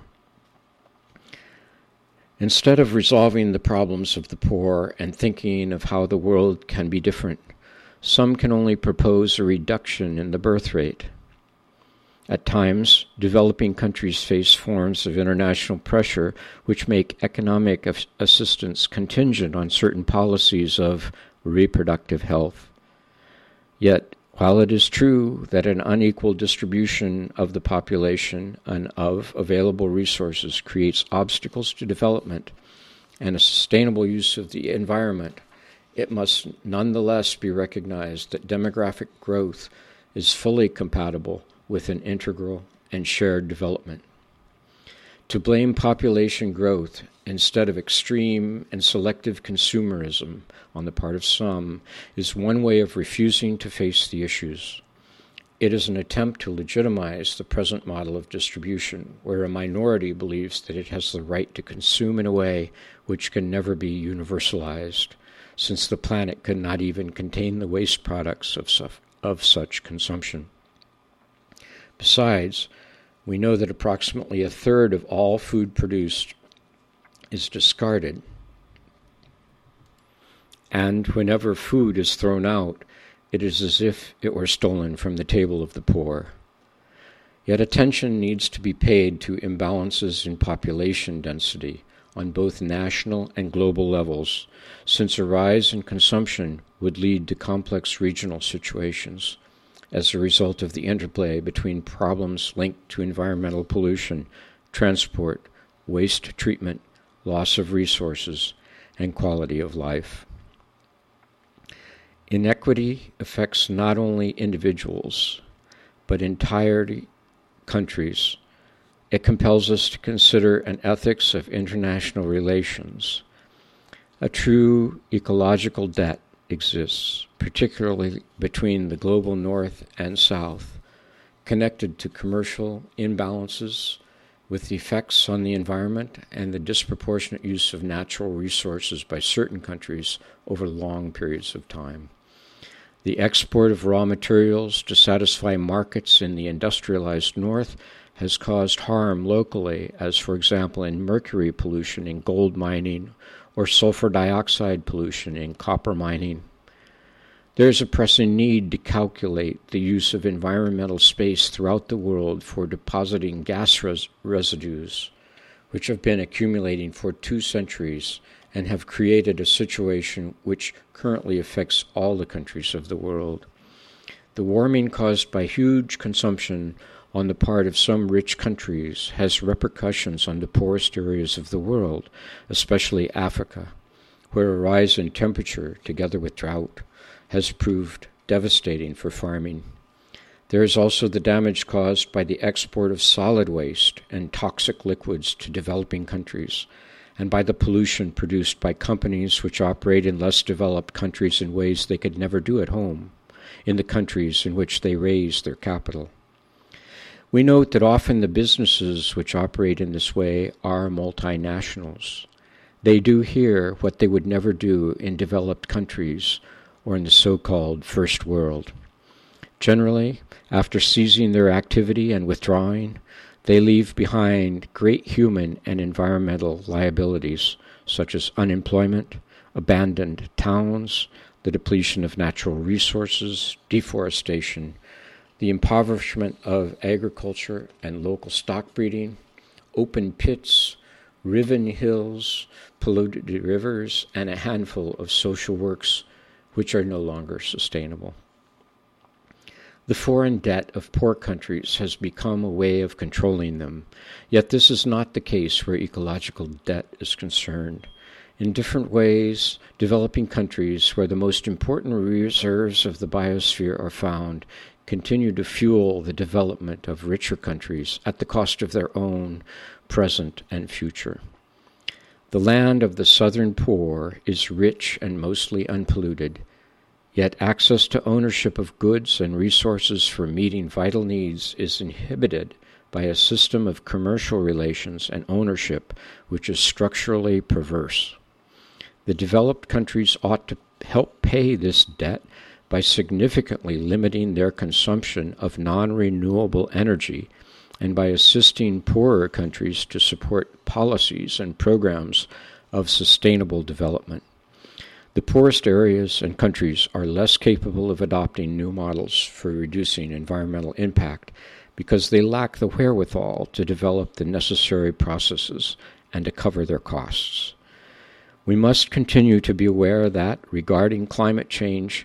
Instead of resolving the problems of the poor and thinking of how the world can be different, some can only propose a reduction in the birth rate. At times, developing countries face forms of international pressure which make economic assistance contingent on certain policies of reproductive health. Yet, While it is true that an unequal distribution of the population and of available resources creates obstacles to development and a sustainable use of the environment, it must nonetheless be recognized that demographic growth is fully compatible with an integral and shared development. To blame population growth instead of extreme and selective consumerism on the part of some is one way of refusing to face the issues. It is an attempt to legitimize the present model of distribution, where a minority believes that it has the right to consume in a way which can never be universalized, since the planet could not even contain the waste products of such consumption. Besides, we know that approximately a third of all food produced is discarded, and whenever food is thrown out, it is as if it were stolen from the table of the poor. Yet attention needs to be paid to imbalances in population density on both national and global levels, since a rise in consumption would lead to complex regional situations as a result of the interplay between problems linked to environmental pollution, transport, waste treatment, loss of resources, and quality of life. Inequity affects not only individuals, but entire countries. It compels us to consider an ethics of international relations. A true ecological debt exists, particularly between the global north and south, connected to commercial imbalances with the effects on the environment and the disproportionate use of natural resources by certain countries over long periods of time. The export of raw materials to satisfy markets in the industrialized north has caused harm locally, as for example in mercury pollution in gold mining or sulfur dioxide pollution in copper mining. There is a pressing need to calculate the use of environmental space throughout the world for depositing gas residues, which have been accumulating for 2 centuries and have created a situation which currently affects all the countries of the world. The warming caused by huge consumption on the part of some rich countries has repercussions on the poorest areas of the world, especially Africa, where a rise in temperature, together with drought, has proved devastating for farming. There is also the damage caused by the export of solid waste and toxic liquids to developing countries, and by the pollution produced by companies which operate in less developed countries in ways they could never do at home, in the countries in which they raise their capital. We note that often the businesses which operate in this way are multinationals. They do here what they would never do in developed countries or in the so-called first world. Generally, after ceasing their activity and withdrawing, they leave behind great human and environmental liabilities, such as unemployment, abandoned towns, the depletion of natural resources, deforestation, the impoverishment of agriculture and local stock breeding, open pits, riven hills, polluted rivers, and a handful of social works which are no longer sustainable. The foreign debt of poor countries has become a way of controlling them, yet this is not the case where ecological debt is concerned. In different ways, developing countries where the most important reserves of the biosphere are found continue to fuel the development of richer countries at the cost of their own present and future. The land of the southern poor is rich and mostly unpolluted, yet access to ownership of goods and resources for meeting vital needs is inhibited by a system of commercial relations and ownership which is structurally perverse. The developed countries ought to help pay this debt by significantly limiting their consumption of non-renewable energy and by assisting poorer countries to support policies and programs of sustainable development. The poorest areas and countries are less capable of adopting new models for reducing environmental impact because they lack the wherewithal to develop the necessary processes and to cover their costs. We must continue to be aware that, regarding climate change,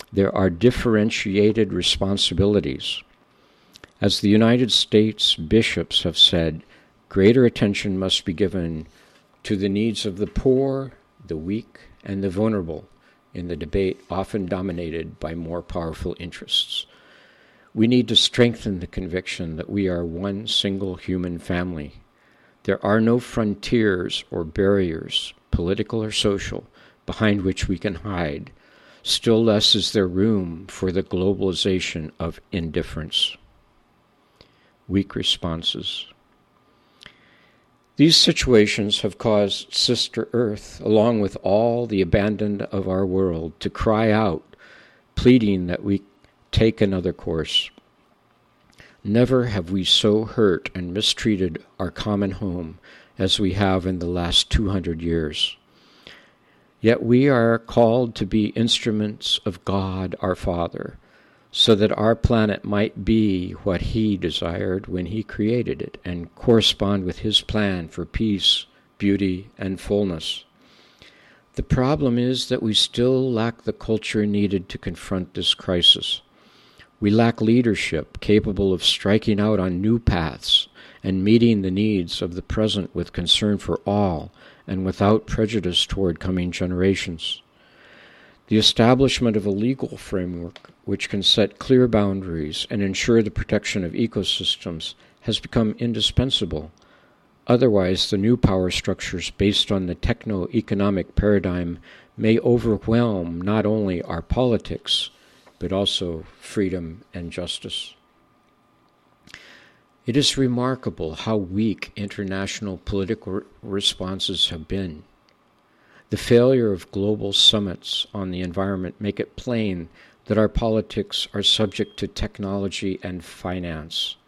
There are differentiated responsibilities. As the United States bishops have said, greater attention must be given to the needs of the poor, the weak, and the vulnerable in the debate often dominated by more powerful interests. We need to strengthen the conviction that we are one single human family. There are no frontiers or barriers, political or social, behind which we can hide. Still less is there room for the globalization of indifference. Weak responses. These situations have caused Sister Earth, along with all the abandoned of our world, to cry out, pleading that we take another course. Never have we so hurt and mistreated our common home as we have in the last 200 years. Yet we are called to be instruments of God our Father, so that our planet might be what He desired when He created it and correspond with His plan for peace, beauty, and fullness. The problem is that we still lack the culture needed to confront this crisis. We lack leadership capable of striking out on new paths and meeting the needs of the present with concern for all and without prejudice toward coming generations. The establishment of a legal framework which can set clear boundaries and ensure the protection of ecosystems has become indispensable. Otherwise, the new power structures based on the techno-economic paradigm may overwhelm not only our politics, but also freedom and justice. It is remarkable how weak international political responses have been. The failure of global summits on the environment make it plain that our politics are subject to technology and finance.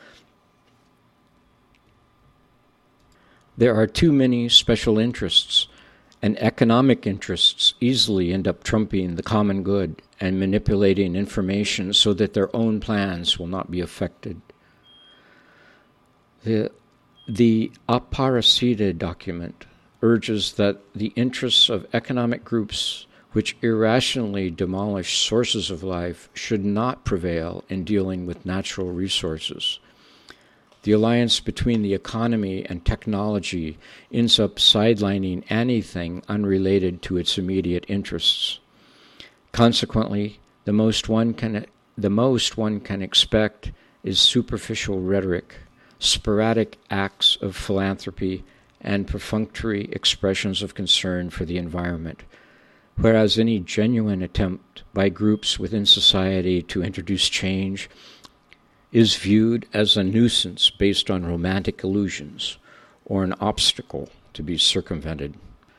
There are too many special interests, and economic interests easily end up trumping the common good and manipulating information so that their own plans will not be affected. The Aparecida document urges that the interests of economic groups which irrationally demolish sources of life should not prevail in dealing with natural resources. The alliance between the economy and technology ends up sidelining anything unrelated to its immediate interests. Consequently, the most one can expect is superficial rhetoric, sporadic acts of philanthropy, and perfunctory expressions of concern for the environment, whereas any genuine attempt by groups within society to introduce change is viewed as a nuisance based on romantic illusions or an obstacle to be circumvented.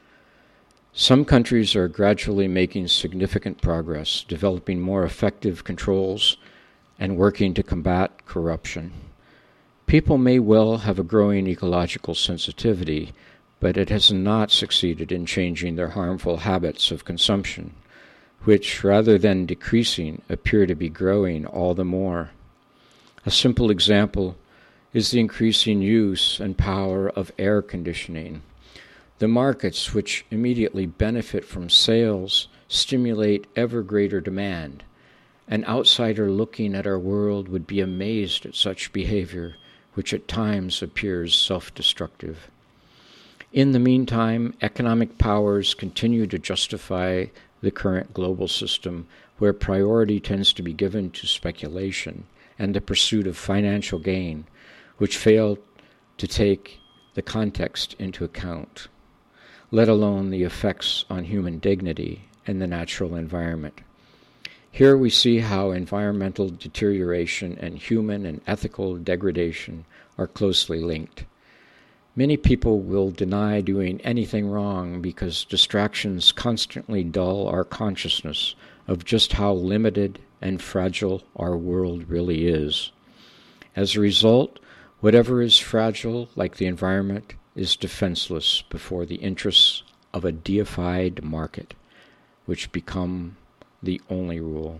Some countries are gradually making significant progress, developing more effective controls and working to combat corruption. People may well have a growing ecological sensitivity, but it has not succeeded in changing their harmful habits of consumption, which, rather than decreasing, appear to be growing all the more. A simple example is the increasing use and power of air conditioning. The markets which immediately benefit from sales stimulate ever greater demand. An outsider looking at our world would be amazed at such behavior, which at times appears self-destructive. In the meantime, economic powers continue to justify the current global system, where priority tends to be given to speculation and the pursuit of financial gain, which fail to take the context into account, let alone the effects on human dignity and the natural environment. Here we see how environmental deterioration and human and ethical degradation are closely linked. Many people will deny doing anything wrong because distractions constantly dull our consciousness of just how limited and fragile our world really is. As a result, whatever is fragile, like the environment, is defenseless before the interests of a deified market, which become the only rule.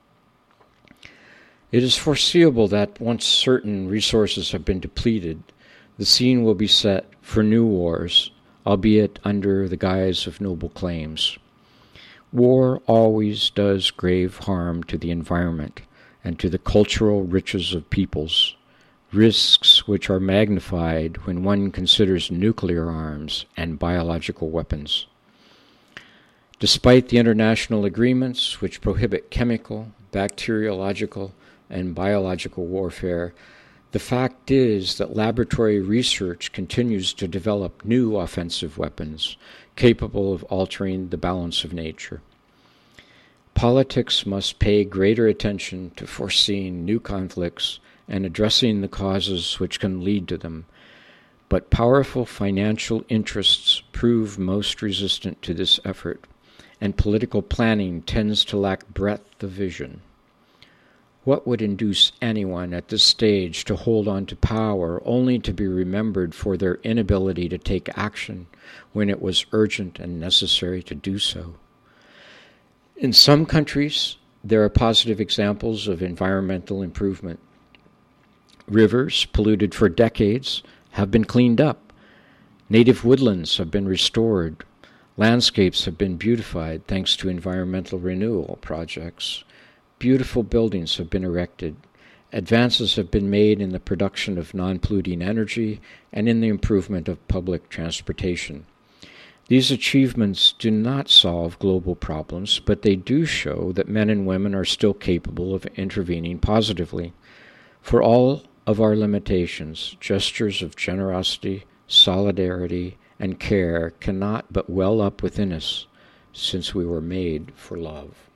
It is foreseeable that once certain resources have been depleted, the scene will be set for new wars, albeit under the guise of noble claims. War always does grave harm to the environment and to the cultural riches of peoples, risks which are magnified when one considers nuclear arms and biological weapons. Despite the international agreements which prohibit chemical, bacteriological, and biological warfare, the fact is that laboratory research continues to develop new offensive weapons capable of altering the balance of nature. Politics must pay greater attention to foreseeing new conflicts and addressing the causes which can lead to them, but powerful financial interests prove most resistant to this effort, and political planning tends to lack breadth of vision. What would induce anyone at this stage to hold on to power only to be remembered for their inability to take action when it was urgent and necessary to do so? In some countries, there are positive examples of environmental improvement. Rivers, polluted for decades, have been cleaned up. Native woodlands have been restored. Landscapes have been beautified thanks to environmental renewal projects. Beautiful buildings have been erected. Advances have been made in the production of non-polluting energy and in the improvement of public transportation. These achievements do not solve global problems, but they do show that men and women are still capable of intervening positively. For all of our limitations, gestures of generosity, solidarity, and care cannot but well up within us, since we were made for love.